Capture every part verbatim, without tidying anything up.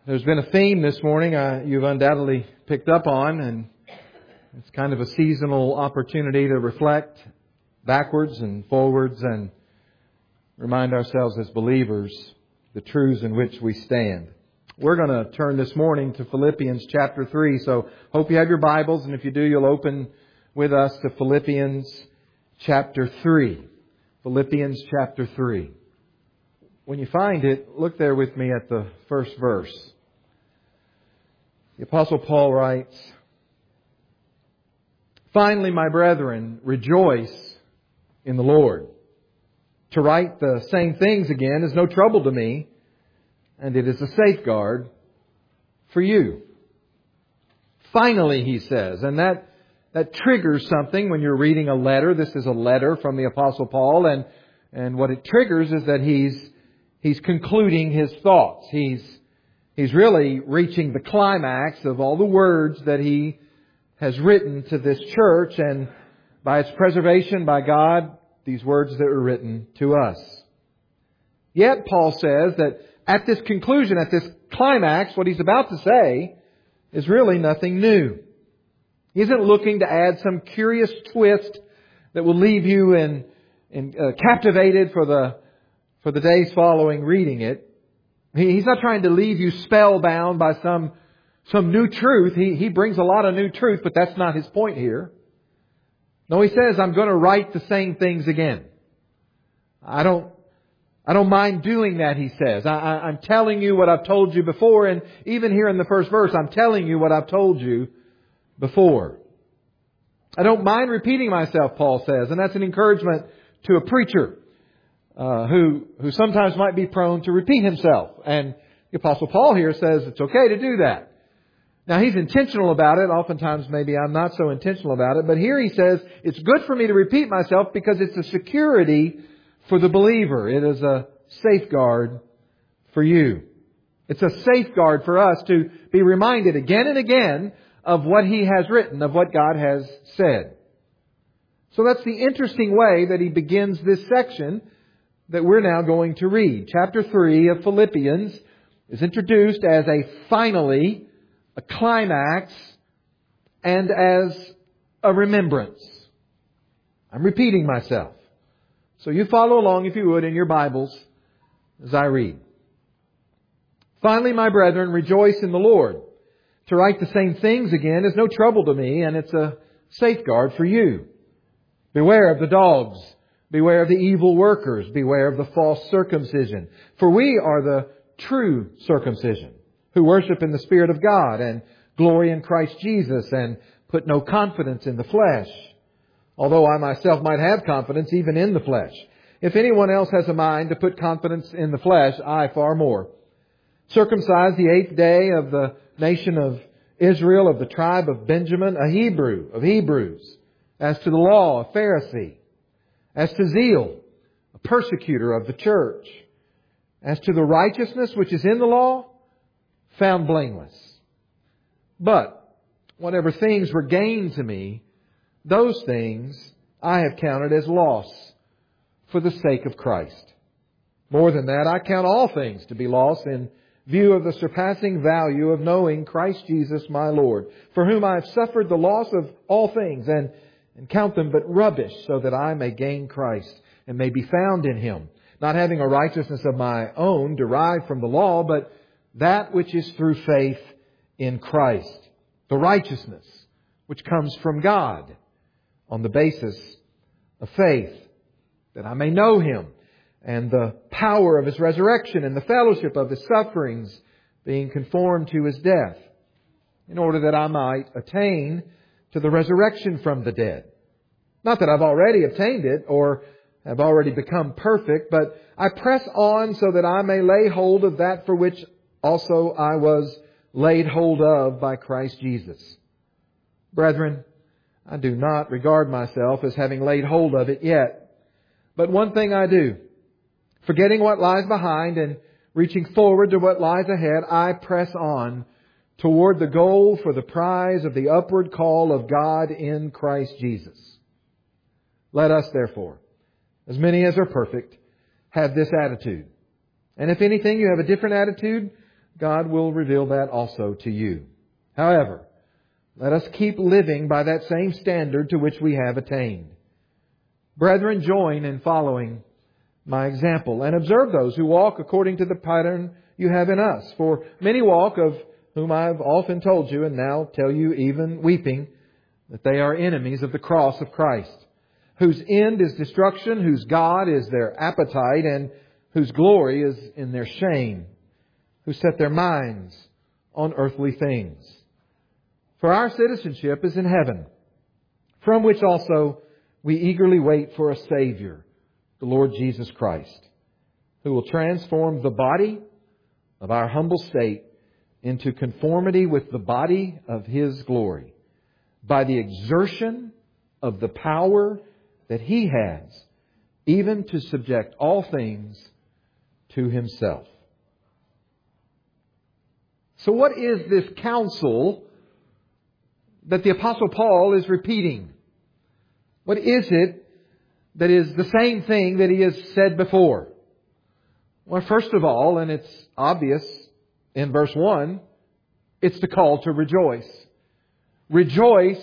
There's been a theme this morning uh, you've undoubtedly picked up on, and it's kind of a seasonal opportunity to reflect backwards and forwards and remind ourselves as believers the truths in which we stand. We're going to turn this morning to Philippians chapter three, so hope you have your Bibles, and if you do, you'll open with us to Philippians chapter three. Philippians chapter three. When you find it, look there with me at the first verse. The Apostle Paul writes, "Finally, my brethren, rejoice in the Lord. To write the same things again is no trouble to me, and it is a safeguard for you." Finally, he says, and that, that triggers something when you're reading a letter. This is a letter from the Apostle Paul, and, and what it triggers is that he's, he's concluding his thoughts. He's He's really reaching the climax of all the words that he has written to this church, and by its preservation by God, these words that were written to us. Yet Paul says that at this conclusion, at this climax, what he's about to say is really nothing new. He isn't looking to add some curious twist that will leave you in, in uh, captivated for the for the days following reading it. He's not trying to leave you spellbound by some, some new truth. He, he brings a lot of new truth, but that's not his point here. No, he says, I'm going to write the same things again. I don't, I don't mind doing that, he says. I, I, I'm telling you what I've told you before, and even here in the first verse, I'm telling you what I've told you before. I don't mind repeating myself, Paul says, and that's an encouragement to a preacher. Uh, who who sometimes might be prone to repeat himself. And the Apostle Paul here says it's okay to do that. Now, he's intentional about it. Oftentimes, maybe I'm not so intentional about it. But here he says it's good for me to repeat myself because it's a security for the believer. It is a safeguard for you. It's a safeguard for us to be reminded again and again of what he has written, of what God has said. So that's the interesting way that he begins this section that we're now going to read. Chapter three of Philippians is introduced as a finally, a climax, and as a remembrance. I'm repeating myself. So you follow along, if you would, in your Bibles as I read. "Finally, my brethren, rejoice in the Lord. To write the same things again is no trouble to me, and it's a safeguard for you. Beware of the dogs. Beware of the evil workers. Beware of the false circumcision. For we are the true circumcision, who worship in the Spirit of God and glory in Christ Jesus and put no confidence in the flesh. Although I myself might have confidence even in the flesh. If anyone else has a mind to put confidence in the flesh, I far more. Circumcised the eighth day of the nation of Israel, of the tribe of Benjamin, a Hebrew of Hebrews. As to the law, a Pharisee. As to zeal, a persecutor of the church. As to the righteousness which is in the law, found blameless. But whatever things were gained to me, those things I have counted as loss for the sake of Christ. More than that, I count all things to be loss in view of the surpassing value of knowing Christ Jesus my Lord, for whom I have suffered the loss of all things, and And count them but rubbish, so that I may gain Christ and may be found in Him, not having a righteousness of my own derived from the law, but that which is through faith in Christ, the righteousness which comes from God on the basis of faith, that I may know Him and the power of His resurrection and the fellowship of His sufferings, being conformed to His death, in order that I might attain to the resurrection from the dead. Not that I've already obtained it or have already become perfect, but I press on so that I may lay hold of that for which also I was laid hold of by Christ Jesus. Brethren, I do not regard myself as having laid hold of it yet. But one thing I do, forgetting what lies behind and reaching forward to what lies ahead, I press on toward the goal for the prize of the upward call of God in Christ Jesus. Let us, therefore, as many as are perfect, have this attitude. And if anything, you have a different attitude, God will reveal that also to you. However, let us keep living by that same standard to which we have attained. Brethren, join in following my example and observe those who walk according to the pattern you have in us. For many walk, of whom I have often told you and now tell you even weeping, that they are enemies of the cross of Christ, whose end is destruction, whose God is their appetite, and whose glory is in their shame, who set their minds on earthly things. For our citizenship is in heaven, from which also we eagerly wait for a Savior, the Lord Jesus Christ, who will transform the body of our humble state into conformity with the body of His glory, by the exertion of the power that He has, even to subject all things to Himself. So what is this counsel that the Apostle Paul is repeating? What is it that is the same thing that he has said before? Well, first of all, and it's obvious in verse one, it's the call to rejoice. Rejoice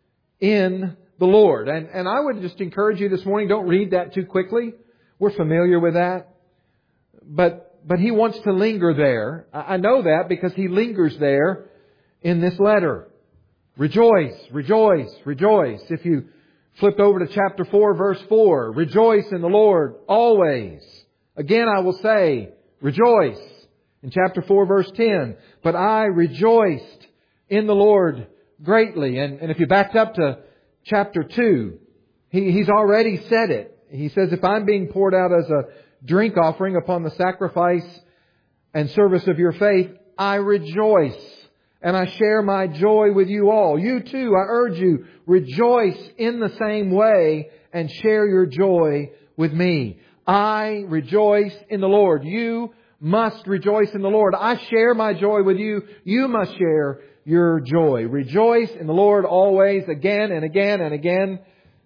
in the Lord. And, and I would just encourage you this morning, don't read that too quickly. We're familiar with that. But, but he wants to linger there. I know that because he lingers there in this letter. Rejoice, rejoice, rejoice. If you flipped over to chapter four, verse four, rejoice in the Lord always. Again, I will say, rejoice. In chapter four, verse ten, but I rejoiced in the Lord greatly. And, and if you backed up to chapter two, he, he's already said it. He says, if I'm being poured out as a drink offering upon the sacrifice and service of your faith, I rejoice. And I share my joy with you all. You too, I urge you, rejoice in the same way and share your joy with me. I rejoice in the Lord. You must rejoice in the Lord. I share my joy with you. You must share your joy. Rejoice in the Lord always, again and again and again.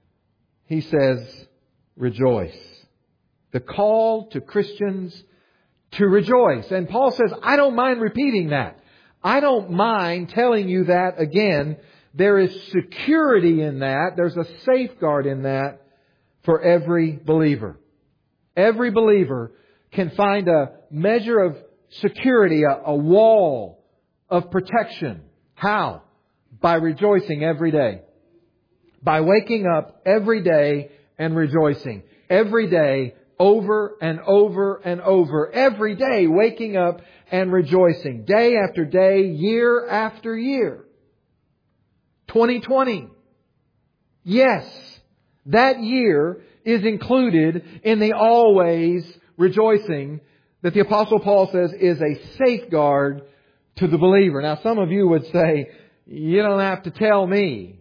He says, rejoice. The call to Christians to rejoice. And Paul says, I don't mind repeating that. I don't mind telling you that again. There is security in that. There's a safeguard in that for every believer. Every believer can find a measure of security, a, a wall of protection. How? By rejoicing every day. By waking up every day and rejoicing. Every day, over and over and over. Every day, waking up and rejoicing. Day after day, year after year. twenty twenty. Yes, that year is included in the always rejoicing that the Apostle Paul says is a safeguard to the believer. Now, some of you would say, you don't have to tell me.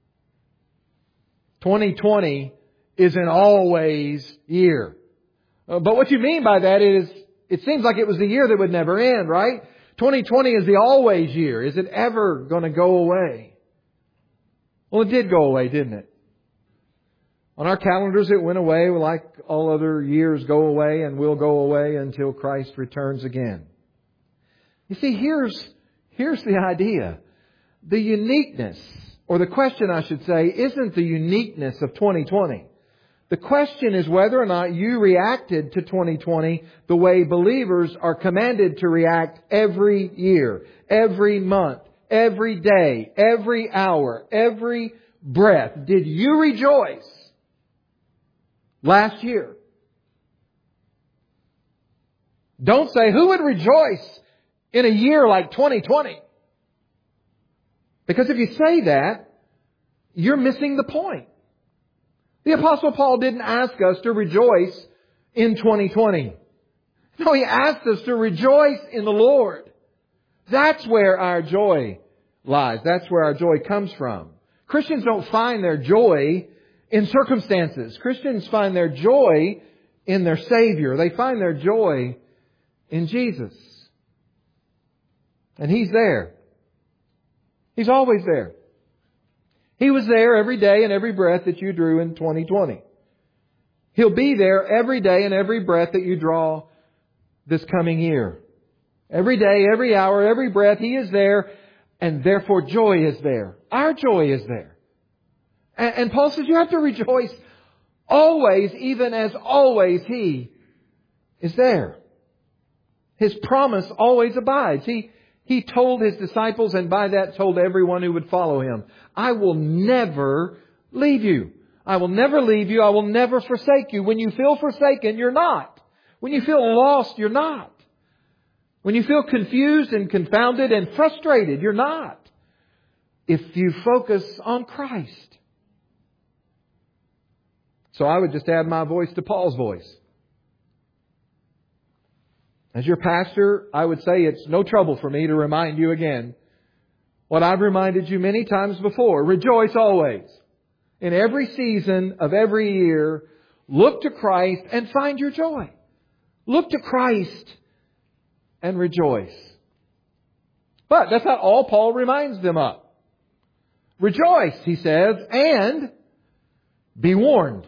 twenty twenty is an always year. But what you mean by that is, it seems like it was the year that would never end, right? twenty twenty is the always year. Is it ever going to go away? Well, it did go away, didn't it? On our calendars, it went away like all other years go away and will go away until Christ returns again. You see, here's, here's the idea. The uniqueness, or the question I should say, isn't the uniqueness of twenty twenty. The question is whether or not you reacted to twenty twenty the way believers are commanded to react every year, every month, every day, every hour, every breath. Did you rejoice last year? Don't say, who would rejoice in a year like twenty twenty? Because if you say that, you're missing the point. The Apostle Paul didn't ask us to rejoice in twenty twenty. No, he asked us to rejoice in the Lord. That's where our joy lies. That's where our joy comes from. Christians don't find their joy in circumstances. Christians find their joy in their Savior. They find their joy in Jesus. And He's there. He's always there. He was there every day and every breath that you drew in twenty twenty. He'll be there every day and every breath that you draw this coming year. Every day, every hour, every breath, He is there, and therefore joy is there. Our joy is there. And, and Paul says you have to rejoice always, even as always He is there. His promise always abides. He, he told His disciples, and by that told everyone who would follow Him, I will never leave you. I will never leave you. I will never forsake you. When you feel forsaken, you're not. When you feel lost, you're not. When you feel confused and confounded and frustrated, you're not. If you focus on Christ. So I would just add my voice to Paul's voice. As your pastor, I would say it's no trouble for me to remind you again what I've reminded you many times before. Rejoice always. In every season of every year, look to Christ and find your joy. Look to Christ and rejoice. But that's not all Paul reminds them of. Rejoice, he says, and be warned.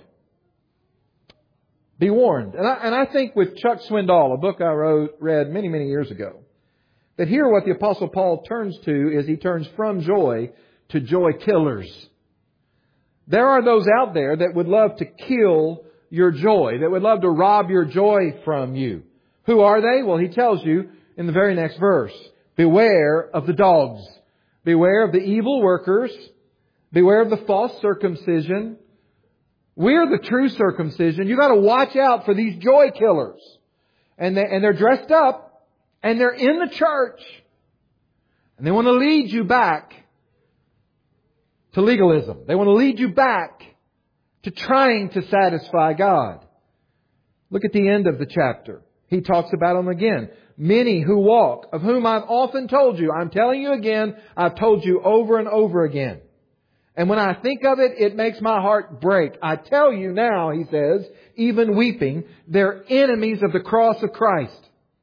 Be warned. And I, and I think with Chuck Swindoll, a book I wrote, read many, many years ago, that here what the Apostle Paul turns to is he turns from joy to joy killers. There are those out there that would love to kill your joy, that would love to rob your joy from you. Who are they? Well, he tells you in the very next verse, beware of the dogs. Beware of the evil workers. Beware of the false circumcision. We're the true circumcision. You've got to watch out for these joy killers. And, they, and they're dressed up and they're in the church. And they want to lead you back to legalism. They want to lead you back to trying to satisfy God. Look at the end of the chapter. He talks about them again. Many who walk, of whom I've often told you. I'm telling you again. I've told you over and over again. And when I think of it, it makes my heart break. I tell you now, he says, even weeping, they're enemies of the cross of Christ.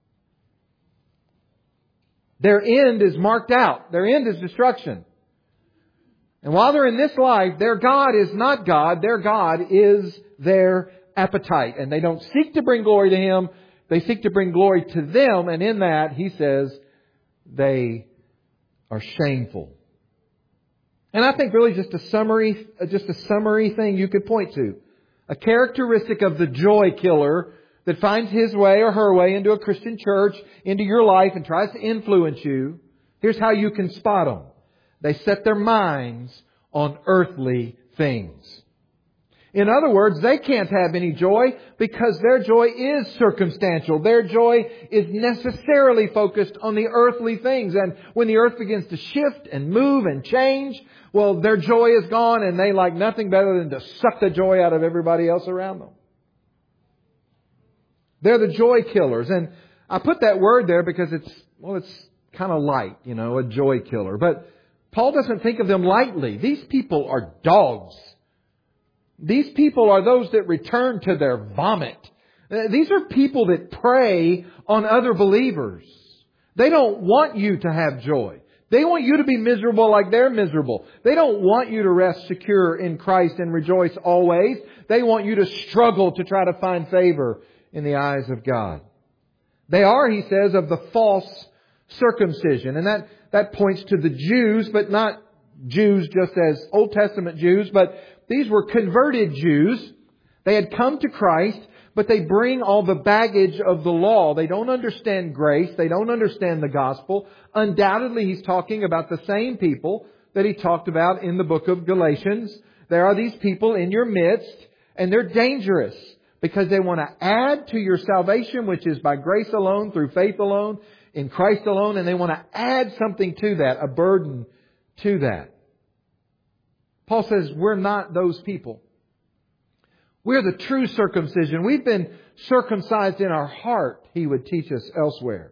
Their end is marked out. Their end is destruction. And while they're in this life, their God is not God. Their God is their appetite. And they don't seek to bring glory to Him. They seek to bring glory to them. And in that, he says, they are shameful. And I think really just a summary, just a summary thing you could point to. A characteristic of the joy killer that finds his way or her way into a Christian church, into your life and tries to influence you. Here's how you can spot them. They set their minds on earthly things. In other words, they can't have any joy because their joy is circumstantial. Their joy is necessarily focused on the earthly things. And when the earth begins to shift and move and change, well, their joy is gone and they like nothing better than to suck the joy out of everybody else around them. They're the joy killers. And I put that word there because it's, well, it's kind of light, you know, a joy killer. But Paul doesn't think of them lightly. These people are dogs. These people are those that return to their vomit. These are people that prey on other believers. They don't want you to have joy. They want you to be miserable like they're miserable. They don't want you to rest secure in Christ and rejoice always. They want you to struggle to try to find favor in the eyes of God. They are, he says, of the false circumcision. And that, that points to the Jews, but not Jews just as Old Testament Jews, but these were converted Jews. They had come to Christ, but they bring all the baggage of the law. They don't understand grace. They don't understand the gospel. Undoubtedly, he's talking about the same people that he talked about in the book of Galatians. There are these people in your midst, and they're dangerous because they want to add to your salvation, which is by grace alone, through faith alone, in Christ alone, and they want to add something to that, a burden to that. Paul says we're not those people. We're the true circumcision. We've been circumcised in our heart, he would teach us elsewhere.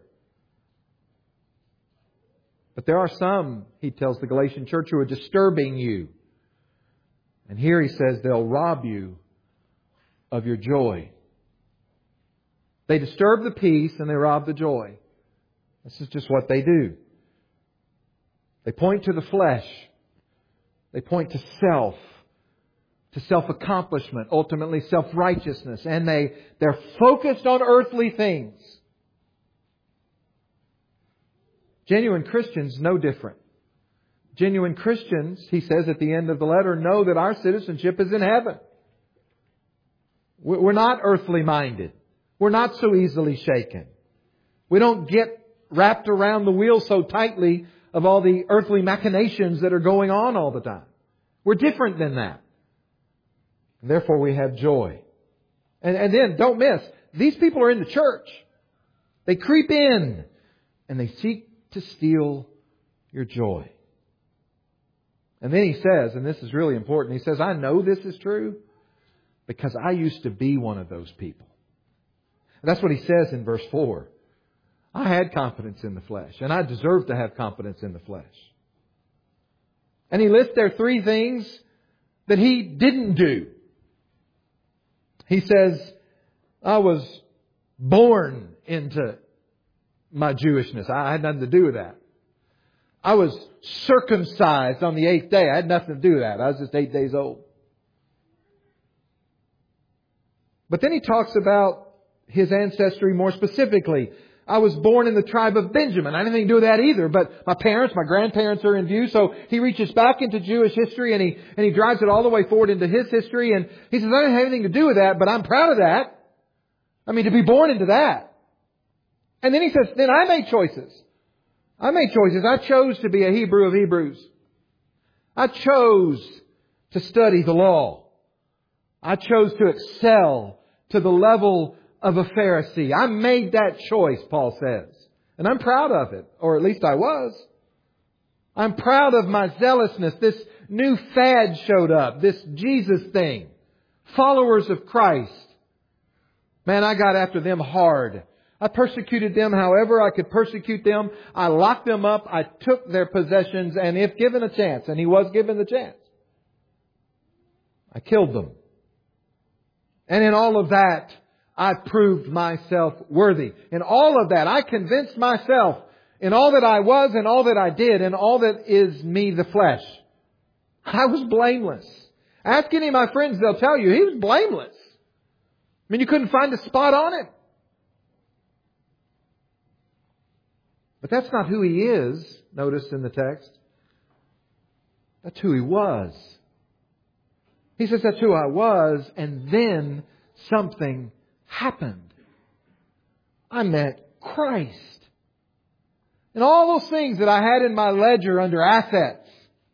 But there are some, he tells the Galatian church, who are disturbing you. And here he says they'll rob you of your joy. They disturb the peace and they rob the joy. This is just what they do. They point to the flesh. They point to self, to self-accomplishment, ultimately self-righteousness. And they, they're focused on earthly things. Genuine Christians, no different. Genuine Christians, he says at the end of the letter, know that our citizenship is in heaven. We're not earthly minded. We're not so easily shaken. We don't get wrapped around the wheel so tightly of all the earthly machinations that are going on all the time. We're different than that. And therefore we have joy. And, and then, don't miss, these people are in the church. They creep in and they seek to steal your joy. And then he says, and this is really important, he says, I know this is true because I used to be one of those people. And that's what he says in verse four. I had confidence in the flesh, and I deserve to have confidence in the flesh. And he lists there three things that he didn't do. He says, I was born into my Jewishness. I had nothing to do with that. I was circumcised on the eighth day. I had nothing to do with that. I was just eight days old. But then he talks about his ancestry more specifically. I was born in the tribe of Benjamin. I had nothing to do with that either. But my parents, my grandparents are in view. So he reaches back into Jewish history and he, and he drives it all the way forward into his history. And he says, I didn't have anything to do with that, but I'm proud of that. I mean, to be born into that. And then he says, then I made choices. I made choices. I chose to be a Hebrew of Hebrews. I chose to study the law. I chose to excel to the level of a Pharisee. I made that choice, Paul says. And I'm proud of it. Or at least I was. I'm proud of my zealousness. This new fad showed up. This Jesus thing. Followers of Christ. Man, I got after them hard. I persecuted them however I could persecute them. I locked them up. I took their possessions. And if given a chance, and he was given the chance, I killed them. And in all of that, I proved myself worthy. In all of that, I convinced myself in all that I was and all that I did and all that is me, the flesh. I was blameless. Ask any of my friends, they'll tell you, he was blameless. I mean, you couldn't find a spot on it. But that's not who he is, notice in the text. That's who he was. He says that's who I was, and then something happened. I met Christ. And all those things that I had in my ledger under assets,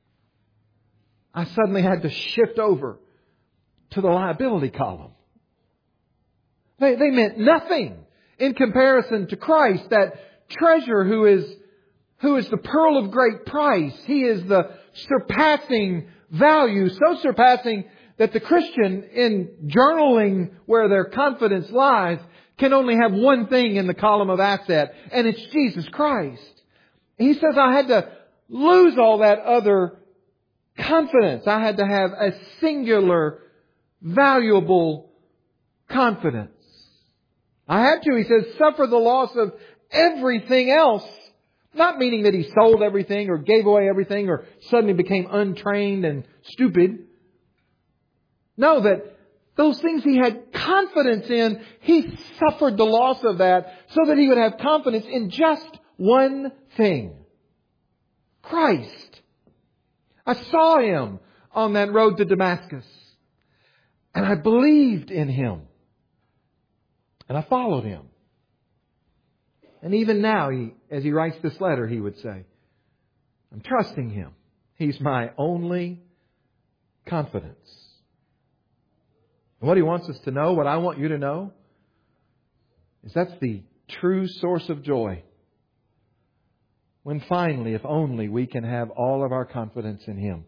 I suddenly had to shift over to the liability column. They, they meant nothing in comparison to Christ, that treasure who is, who is the pearl of great price. He is the surpassing value, so surpassing that the Christian, in journaling where their confidence lies, can only have one thing in the column of asset, and it's Jesus Christ. He says I had to lose all that other confidence. I had to have a singular, valuable confidence. I had to, he says, suffer the loss of everything else. Not meaning that he sold everything or gave away everything or suddenly became untrained and stupid. No, that those things he had confidence in, he suffered the loss of that so that he would have confidence in just one thing. Christ. I saw Him on that road to Damascus. And I believed in Him. And I followed Him. And even now, he, as he writes this letter, he would say, I'm trusting Him. He's my only confidence. And what he wants us to know, what I want you to know, is that's the true source of joy. When finally, if only, we can have all of our confidence in Him.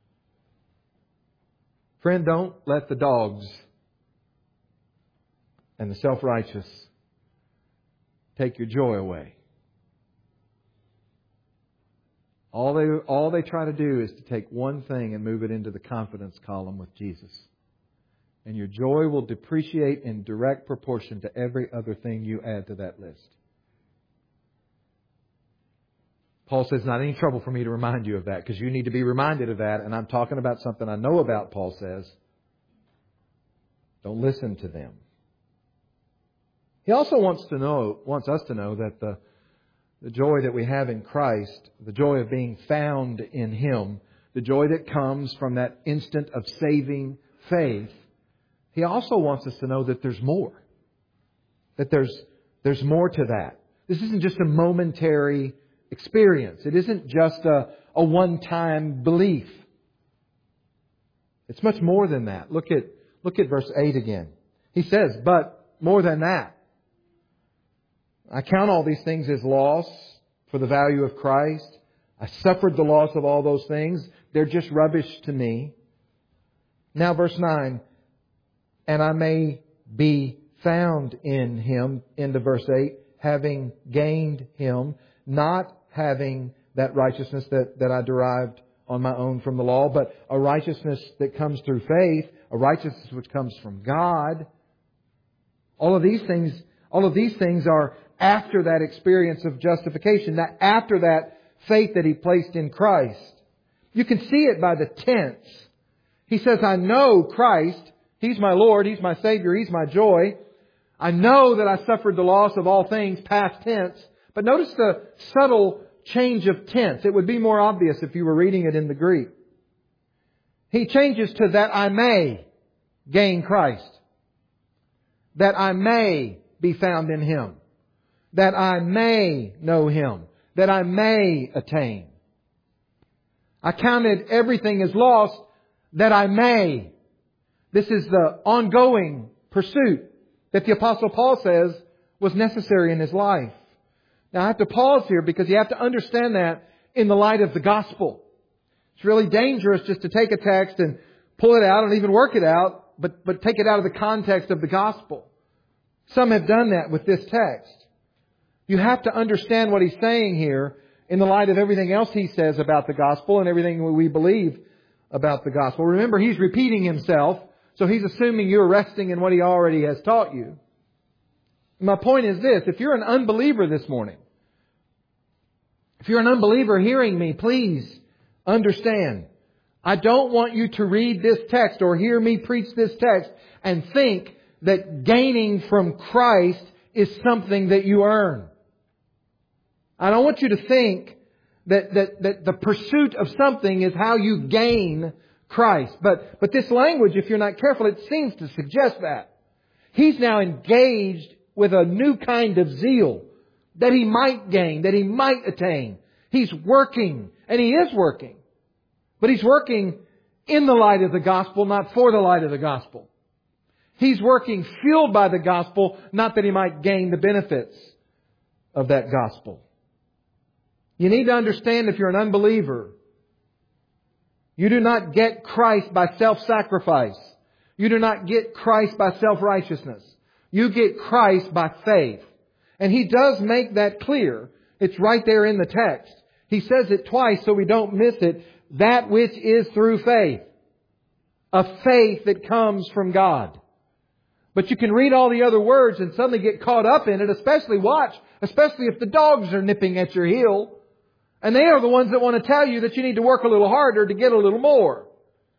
Friend, don't let the dogs and the self-righteous take your joy away. All they, all they try to do is to take one thing and move it into the confidence column with Jesus. And your joy will depreciate in direct proportion to every other thing you add to that list. Paul says, not any trouble for me to remind you of that, because you need to be reminded of that. And I'm talking about something I know about, Paul says. Don't listen to them. He also wants to know, wants us to know that the, the joy that we have in Christ, the joy of being found in Him, the joy that comes from that instant of saving faith, He also wants us to know that there's more. That there's, there's more to that. This isn't just a momentary experience. It isn't just a, a one-time belief. It's much more than that. Look at, look at verse eight again. He says, but more than that, I count all these things as loss for the value of Christ. I suffered the loss of all those things. They're just rubbish to me. Now verse nine, and I may be found in Him, into verse eight, having gained Him, not having that righteousness that, that I derived on my own from the law, but a righteousness that comes through faith, a righteousness which comes from God. All of these things, all of these things are after that experience of justification, that after that faith that He placed in Christ. You can see it by the tense. He says, I know Christ. He's my Lord. He's my Savior. He's my joy. I know that I suffered the loss of all things, past tense. But notice the subtle change of tense. It would be more obvious if you were reading it in the Greek. He changes to that I may gain Christ. That I may be found in Him. That I may know Him. That I may attain. I counted everything as lost that I may. This is the ongoing pursuit that the Apostle Paul says was necessary in his life. Now I have to pause here because you have to understand that in the light of the gospel. It's really dangerous just to take a text and pull it out and even work it out, but, but take it out of the context of the gospel. Some have done that with this text. You have to understand what he's saying here in the light of everything else he says about the gospel and everything we believe about the gospel. Remember, he's repeating himself, so he's assuming you're resting in what he already has taught you. My point is this: if you're an unbeliever this morning, if you're an unbeliever hearing me, please understand, I don't want you to read this text or hear me preach this text and think that gaining from Christ is something that you earn. I don't want you to think that, that, that the pursuit of something is how you gain Christ. But, but this language, if you're not careful, it seems to suggest that. He's now engaged with a new kind of zeal that he might gain, that he might attain. He's working, and he is working. But he's working in the light of the gospel, not for the light of the gospel. He's working fueled by the gospel, not that he might gain the benefits of that gospel. You need to understand, if you're an unbeliever, you do not get Christ by self-sacrifice. You do not get Christ by self-righteousness. You get Christ by faith. And he does make that clear. It's right there in the text. He says it twice so we don't miss it. That which is through faith. A faith that comes from God. But you can read all the other words and suddenly get caught up in it, especially watch, especially if the dogs are nipping at your heel. And they are the ones that want to tell you that you need to work a little harder to get a little more.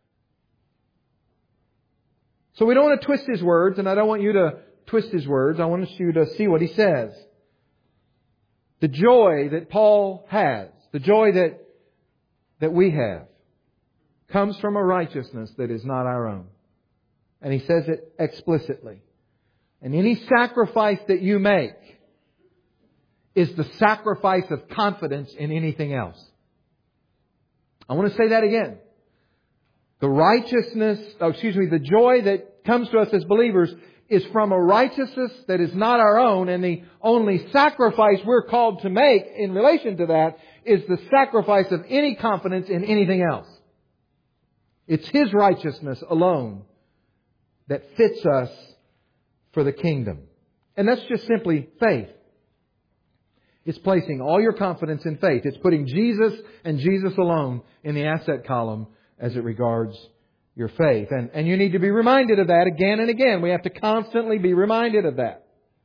So we don't want to twist His words, and I don't want you to twist His words. I want you to see what He says. The joy that Paul has, the joy that, that we have, comes from a righteousness that is not our own. And he says it explicitly. And any sacrifice that you make is the sacrifice of confidence in anything else. I want to say that again. The righteousness, oh, excuse me, the joy that comes to us as believers is from a righteousness that is not our own, and the only sacrifice we're called to make in relation to that is the sacrifice of any confidence in anything else. It's His righteousness alone that fits us for the kingdom. And that's just simply faith. It's placing all your confidence in faith. It's putting Jesus and Jesus alone in the asset column as it regards your faith. And, and you need to be reminded of that again and again. We have to constantly be reminded of that.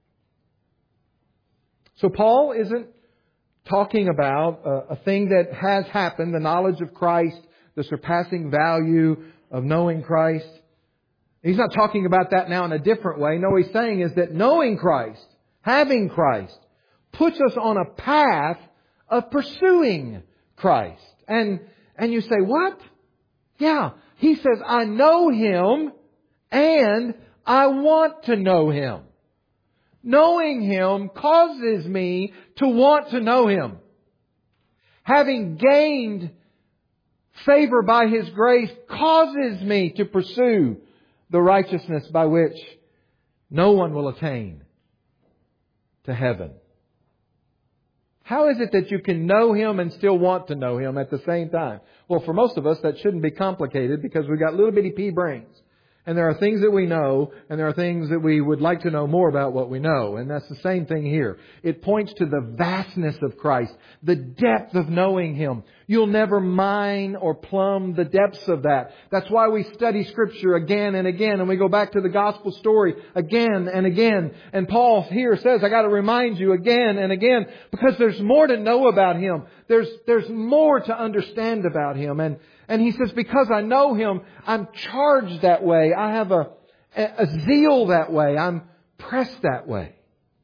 So Paul isn't talking about a, a thing that has happened, the knowledge of Christ, the surpassing value of knowing Christ. He's not talking about that now in a different way. No, he's saying is that knowing Christ, having Christ, puts us on a path of pursuing Christ. And, and you say, what? Yeah. He says, I know Him and I want to know Him. Knowing Him causes me to want to know Him. Having gained favor by His grace causes me to pursue the righteousness by which no one will attain to heaven. How is it that you can know Him and still want to know Him at the same time? Well, for most of us, that shouldn't be complicated because we've got little bitty pea brains. And there are things that we know, and there are things that we would like to know more about what we know. And that's the same thing here. It points to the vastness of Christ, the depth of knowing Him. You'll never mine or plumb the depths of that. That's why we study Scripture again and again, and we go back to the gospel story again and again. And Paul here says, I got to remind you again and again, because there's more to know about Him. There's, there's more to understand about Him. And And he says, because I know Him, I'm charged that way. I have a, a zeal that way. I'm pressed that way.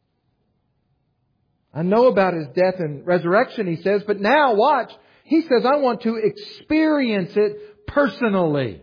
I know about His death and resurrection, he says, but now watch. He says, I want to experience it personally.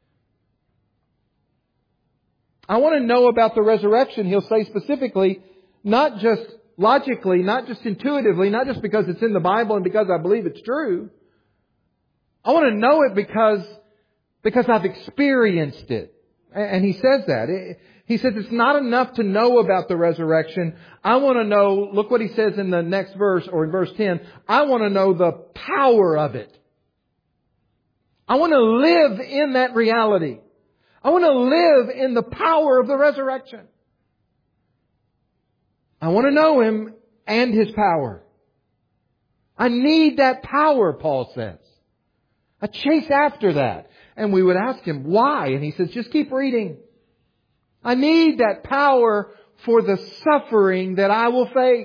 I want to know about the resurrection, he'll say specifically, not just logically, not just intuitively, not just because it's in the Bible and because I believe it's true. I want to know it because, because I've experienced it. And he says that. He says it's not enough to know about the resurrection. I want to know, look what he says in the next verse or in verse ten. I want to know the power of it. I want to live in that reality. I want to live in the power of the resurrection. I want to know Him and His power. I need that power, Paul says. I chase after that. And we would ask him, why? And he says, just keep reading. I need that power for the suffering that I will face.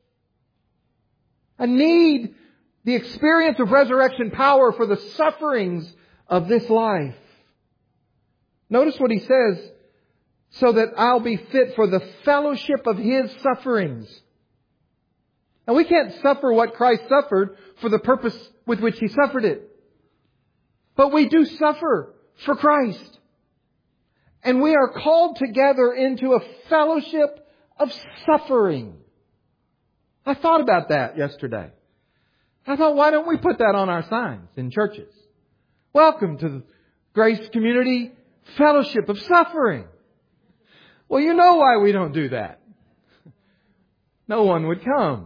I need the experience of resurrection power for the sufferings of this life. Notice what he says, so that I'll be fit for the fellowship of His sufferings. Now we can't suffer what Christ suffered for the purpose with which He suffered it. But we do suffer for Christ. And we are called together into a fellowship of suffering. I thought about that yesterday. I thought, why don't we put that on our signs in churches? Welcome to the Grace Community Fellowship of Suffering. Well, you know why we don't do that. No one would come.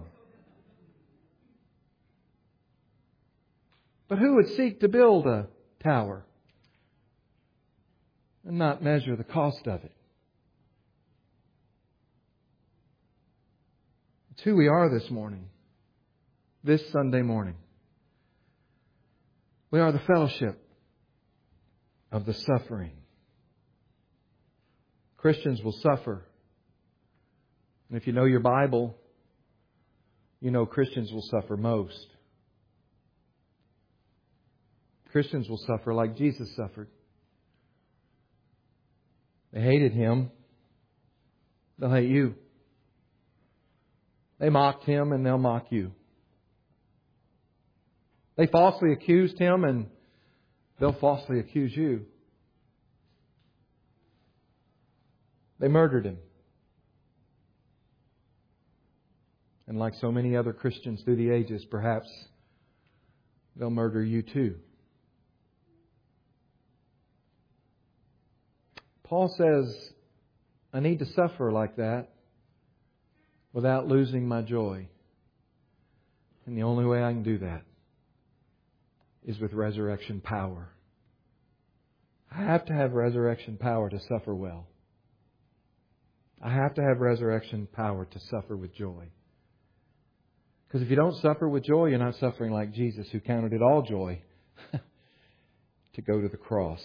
But who would seek to build a tower and not measure the cost of it? It's who we are this morning, this Sunday morning. We are the fellowship of the suffering. Christians will suffer. And if you know your Bible, you know Christians will suffer most. Christians will suffer like Jesus suffered. They hated Him. They'll hate you. They mocked Him and they'll mock you. They falsely accused Him and they'll falsely accuse you. They murdered Him. And like so many other Christians through the ages, perhaps they'll murder you too. Paul says, I need to suffer like that without losing my joy. And the only way I can do that is with resurrection power. I have to have resurrection power to suffer well. I have to have resurrection power to suffer with joy. Because if you don't suffer with joy, you're not suffering like Jesus, who counted it all joy to go to the cross.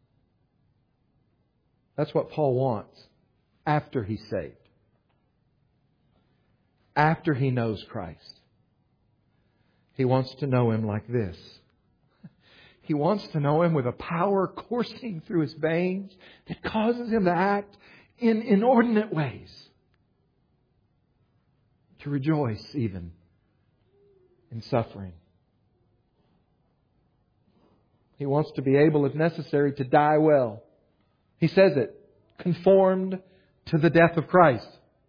That's what Paul wants after he's saved. After he knows Christ. He wants to know Him like this. He wants to know Him with a power coursing through his veins that causes him to act in inordinate ways. to rejoice even in suffering. He wants to be able, if necessary, to die well. He says it, conformed to the death of Christ.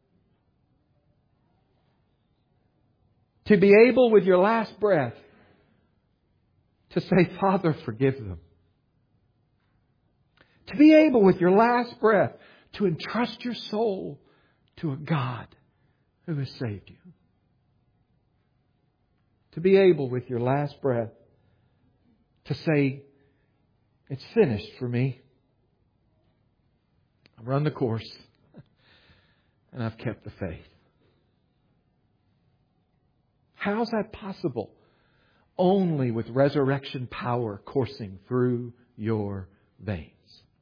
To be able with your last breath to say, Father, forgive them. To be able with your last breath to entrust your soul to a God who has saved you. To be able with your last breath to say, it's finished for me. I've run the course and I've kept the faith. How is that possible? Only with resurrection power coursing through your veins.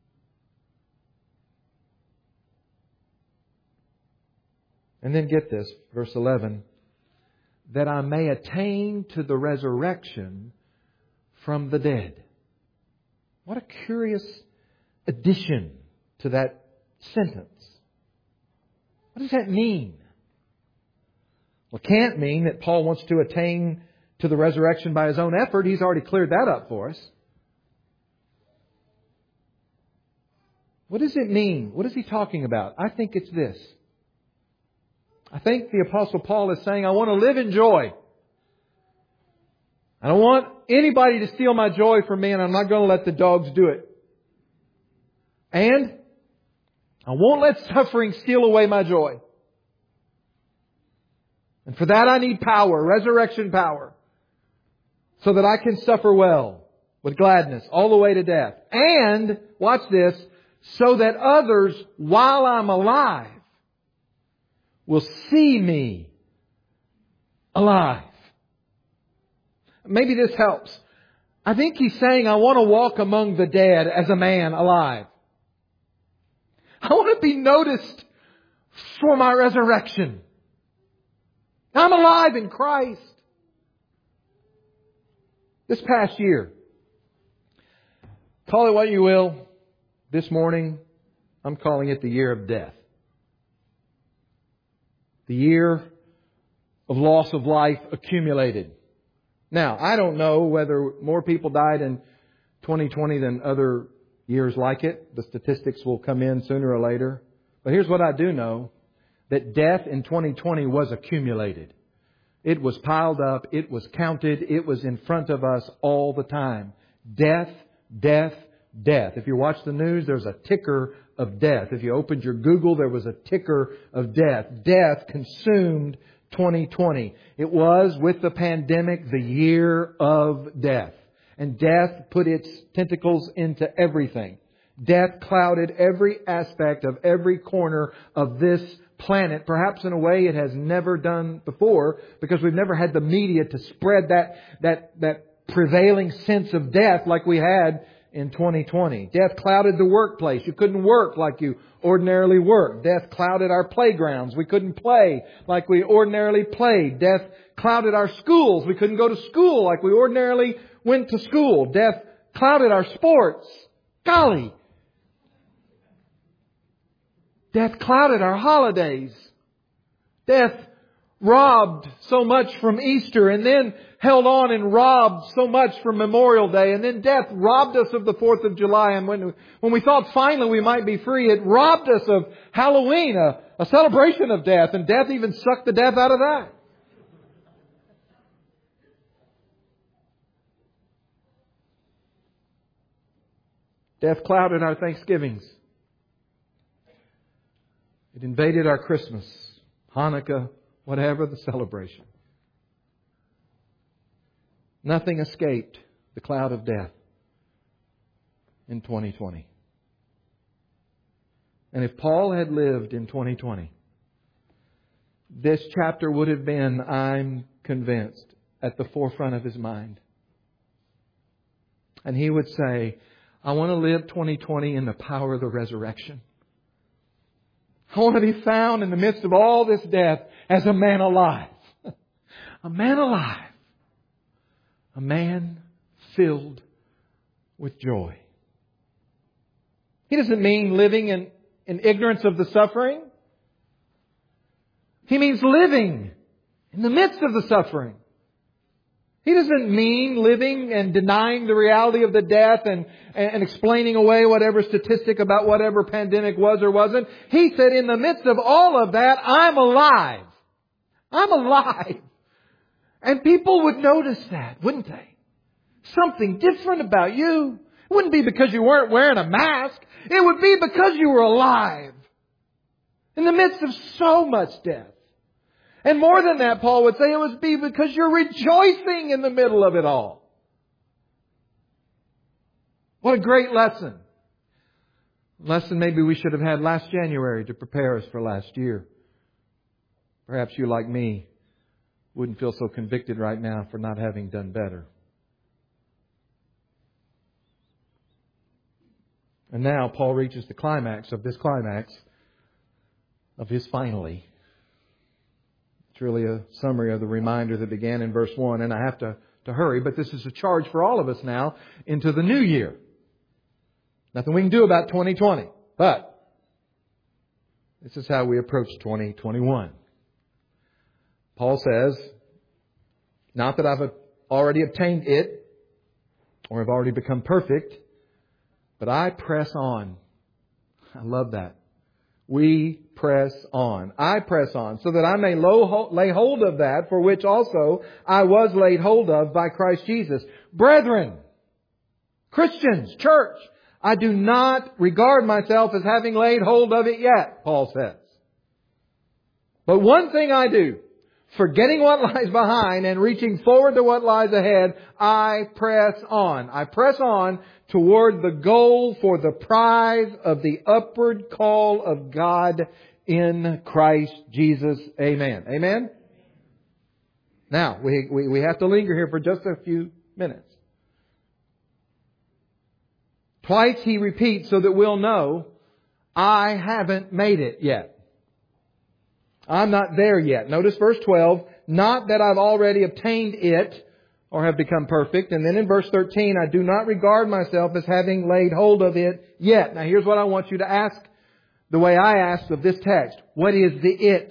And then get this, verse eleven. That I may attain to the resurrection from the dead. What a curious addition to that sentence. What does that mean? Well, it can't mean that Paul wants to attain to the resurrection by his own effort. He's already cleared that up for us. What does it mean? What is he talking about? I think it's this. I think the Apostle Paul is saying, I want to live in joy. I don't want anybody to steal my joy from me, and I'm not going to let the dogs do it. And I won't let suffering steal away my joy. And for that I need power, resurrection power, so that I can suffer well with gladness all the way to death. And, watch this, so that others, while I'm alive, will see me alive. Maybe this helps. I think he's saying, I want to walk among the dead as a man alive. I want to be noticed for my resurrection. I'm alive in Christ. This past year, call it what you will, this morning, I'm calling it the year of death. The year of loss of life accumulated. Now, I don't know whether more people died in twenty twenty than other years like it. The statistics will come in sooner or later. But here's what I do know. That death in twenty twenty was accumulated. It was piled up. It was counted. It was in front of us all the time. Death, death, death. If you watch the news, there's a ticker of death. If you opened your Google, there was a ticker of death. Death consumed twenty twenty. It was, with the pandemic, the year of death. And death put its tentacles into everything. Death clouded every aspect of every corner of this planet, perhaps in a way it has never done before, because we've never had the media to spread that, that, that prevailing sense of death like we had in twenty twenty. Death clouded the workplace. You couldn't work like you ordinarily work. Death clouded our playgrounds. We couldn't play like we ordinarily played. Death clouded our schools. We couldn't go to school like we ordinarily went to school. Death clouded our sports. Golly! Death clouded our holidays. Death robbed so much from Easter and then held on and robbed so much from Memorial Day. And then death robbed us of the fourth of July. And when, when we thought finally we might be free, it robbed us of Halloween, a, a celebration of death. And death even sucked the death out of that. Death clouded our Thanksgivings. It invaded our Christmas, Hanukkah, whatever the celebration. Nothing escaped the cloud of death in twenty twenty. And if Paul had lived in twenty twenty, this chapter would have been, I'm convinced, at the forefront of his mind. And he would say, I want to live twenty twenty in the power of the resurrection. I want to be found in the midst of all this death as a man alive. A man alive. A man filled with joy. He doesn't mean living in, in ignorance of the suffering. He means living In the midst of the suffering. He doesn't mean living and denying the reality of the death and, and explaining away whatever statistic about whatever pandemic was or wasn't. He said, in the midst of all of that, I'm alive. I'm alive. And people would notice that, wouldn't they? Something different about you. It wouldn't be because you weren't wearing a mask. It would be because you were alive. In the midst of so much death. And more than that, Paul would say it would be because you're rejoicing in the middle of it all. What a great lesson. Lesson maybe we should have had last January to prepare us for last year. Perhaps you, like me, wouldn't feel so convicted right now for not having done better. And now Paul reaches the climax of this climax of his finally. It's really a summary of the reminder that began in verse one. And I have to, to hurry, but this is a charge for all of us now into the new year. Nothing we can do about twenty twenty. But this is how we approach twenty twenty-one. Paul says, not that I've already obtained it or have already become perfect, but I press on. I love that. We press on. I press on so that I may lay hold of that for which also I was laid hold of by Christ Jesus. Brethren, Christians, church, I do not regard myself as having laid hold of it yet, Paul says. But one thing I do, forgetting what lies behind and reaching forward to what lies ahead, I press on. I press on toward the goal for the prize of the upward call of God in Christ Jesus. Amen. Amen? Now, we, we, we have to linger here for just a few minutes. Twice he repeats so that we'll know, I haven't made it yet. I'm not there yet. Notice verse twelve, not that I've already obtained it or have become perfect. And then in verse thirteen, I do not regard myself as having laid hold of it yet. Now here's what I want you to ask the way I asked of this text. What is the it?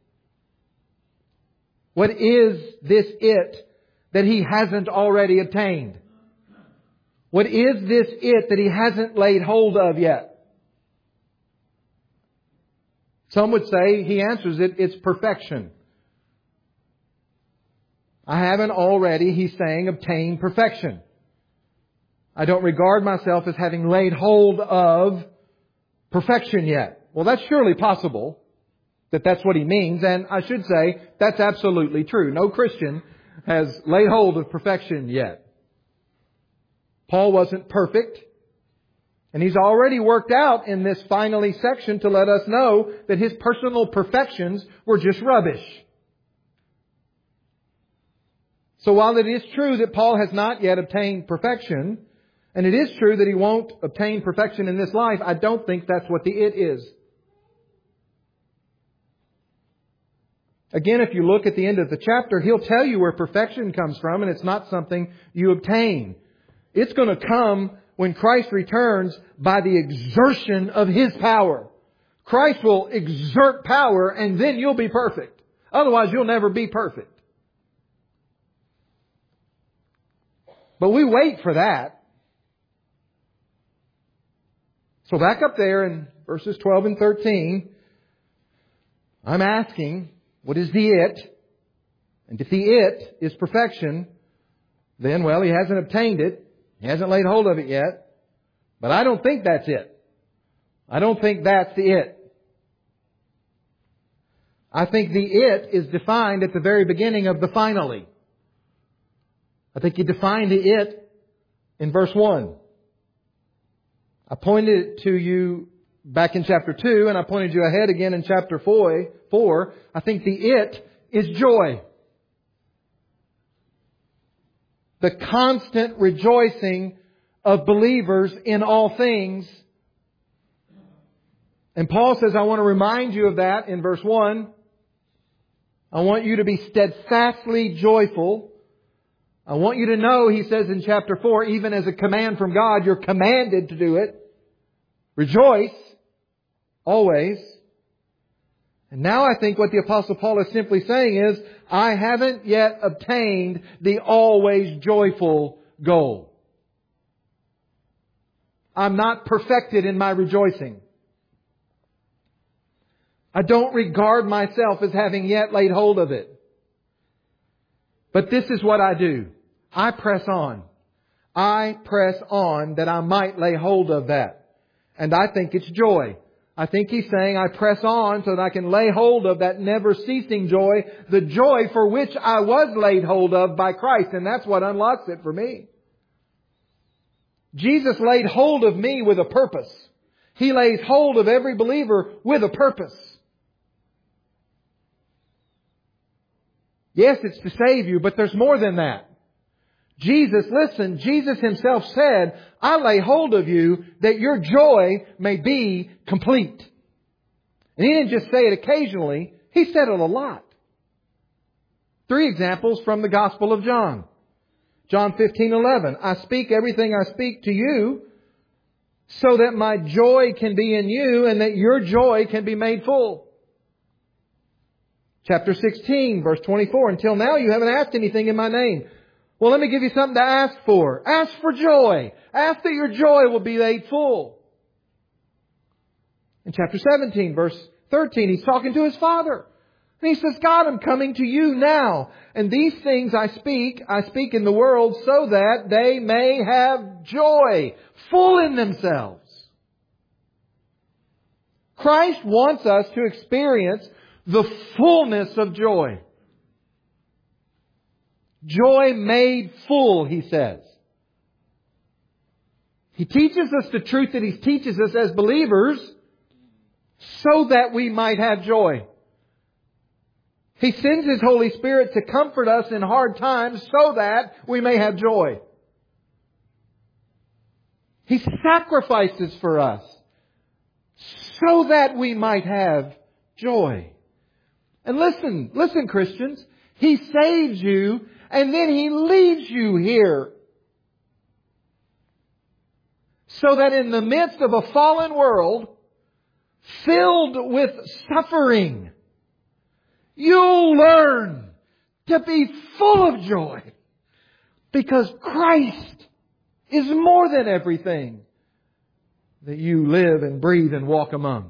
What is this it that he hasn't already obtained? What is this it that he hasn't laid hold of yet? Some would say, he answers it, it's perfection. I haven't already, he's saying, obtained perfection. I don't regard myself as having laid hold of perfection yet. Well, that's surely possible that that's what he means. And I should say, that's absolutely true. No Christian has laid hold of perfection yet. Paul wasn't perfect. And he's already worked out in this finally section to let us know that his personal perfections were just rubbish. So while it is true that Paul has not yet obtained perfection, and it is true that he won't obtain perfection in this life, I don't think that's what the it is. Again, if you look at the end of the chapter, he'll tell you where perfection comes from, and it's not something you obtain. It's going to come when Christ returns by the exertion of His power. Christ will exert power and then you'll be perfect. Otherwise you'll never be perfect. But we wait for that. So back up there in verses twelve and thirteen, I'm asking, what is the it? And if the it is perfection, then, well, he hasn't obtained it. He hasn't laid hold of it yet. But I don't think that's it. I don't think that's the it. I think the it is defined at the very beginning of the finally. I think he defined the it in verse one. I pointed it to you back in chapter two, and I pointed you ahead again in chapter four. four. I think the it is joy. The constant rejoicing of believers in all things. And Paul says, I want to remind you of that in verse one. I want you to be steadfastly joyful. I want you to know, he says in chapter four, even as a command from God, you're commanded to do it. Rejoice always. And now I think what the Apostle Paul is simply saying is, I haven't yet obtained the always joyful goal. I'm not perfected in my rejoicing. I don't regard myself as having yet laid hold of it. But this is what I do. I press on. I press on that I might lay hold of that. And I think it's joy. I think he's saying I press on so that I can lay hold of that never ceasing joy, the joy for which I was laid hold of by Christ. And that's what unlocks it for me. Jesus laid hold of me with a purpose. He lays hold of every believer with a purpose. Yes, it's to save you, but there's more than that. Jesus, listen, Jesus Himself said, I lay hold of you that your joy may be complete. And He didn't just say it occasionally, He said it a lot. Three examples from the Gospel of John. John fifteen eleven. I speak everything I speak to you so that my joy can be in you and that your joy can be made full. Chapter sixteen, verse twenty-four. Until now you haven't asked anything in my name. Well, let me give you something to ask for. Ask for joy. Ask that your joy will be made full. In chapter seventeen, verse thirteen, He's talking to His Father. And He says, God, I'm coming to you now. And these things I speak, I speak in the world so that they may have joy, full in themselves. Christ wants us to experience the fullness of joy. Joy made full, He says. He teaches us the truth that He teaches us as believers so that we might have joy. He sends His Holy Spirit to comfort us in hard times so that we may have joy. He sacrifices for us so that we might have joy. And listen, listen Christians, He saves you and then He leaves you here. So that in the midst of a fallen world filled with suffering, you'll learn to be full of joy. Because Christ is more than everything that you live and breathe and walk among.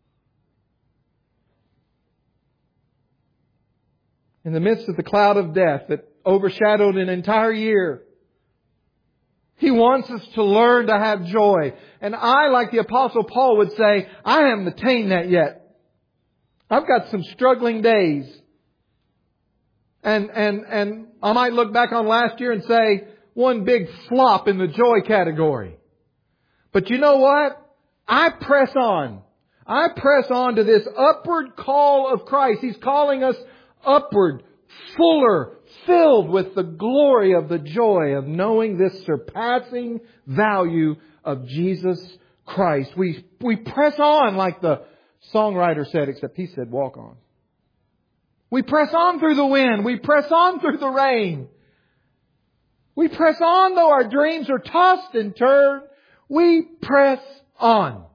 In the midst of the cloud of death that overshadowed an entire year, He wants us to learn to have joy. And I, like the Apostle Paul would say, I haven't attained that yet. I've got some struggling days. And, and, and I might look back on last year and say, one big flop in the joy category. But you know what? I press on. I press on to this upward call of Christ. He's calling us upward, fuller, filled with the glory of the joy of knowing this surpassing value of Jesus Christ. We, we press on like the songwriter said, except he said walk on. We press on through the wind. We press on through the rain. We press on though our dreams are tossed and turned. We press on.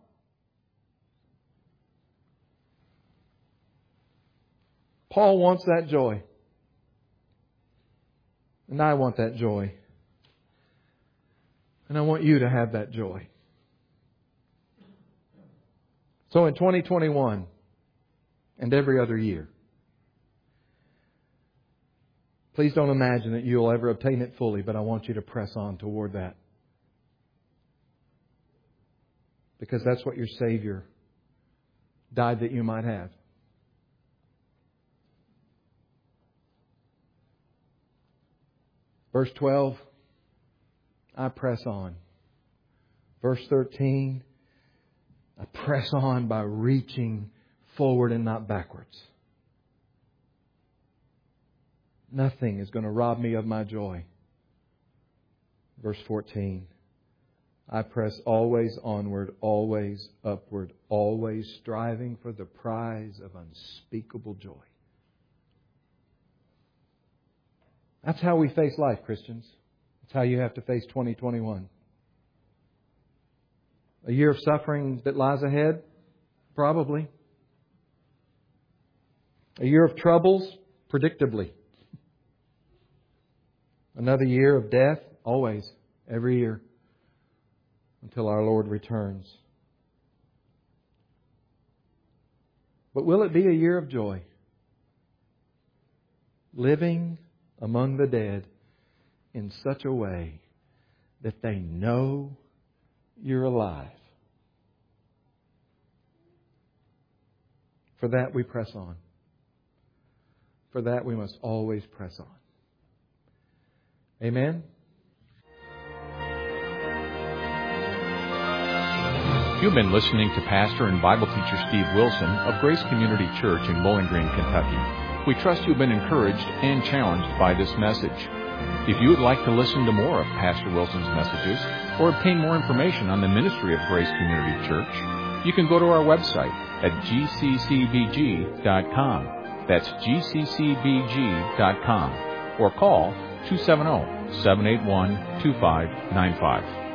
Paul wants that joy. And I want that joy. And I want you to have that joy. So in twenty twenty-one and every other year, please don't imagine that you'll ever obtain it fully, but I want you to press on toward that. Because that's what your Savior died that you might have. Verse twelve, I press on. Verse thirteen, I press on by reaching forward and not backwards. Nothing is going to rob me of my joy. Verse fourteen, I press always onward, always upward, always striving for the prize of unspeakable joy. That's how we face life, Christians. That's how you have to face twenty twenty-one. A year of suffering that lies ahead? Probably. A year of troubles, predictably. Another year of death, always, every year, until our Lord returns. But will it be a year of joy? Living among the dead in such a way that they know you're alive. For that we press on. For that we must always press on. Amen? You've been listening to Pastor and Bible teacher Steve Wilson of Grace Community Church in Bowling Green, Kentucky. We trust you've been encouraged and challenged by this message. If you would like to listen to more of Pastor Wilson's messages or obtain more information on the ministry of Grace Community Church, you can go to our website at g c c b g dot com. That's g c c b g dot com. Or call two seven zero, seven eight one, two five nine five.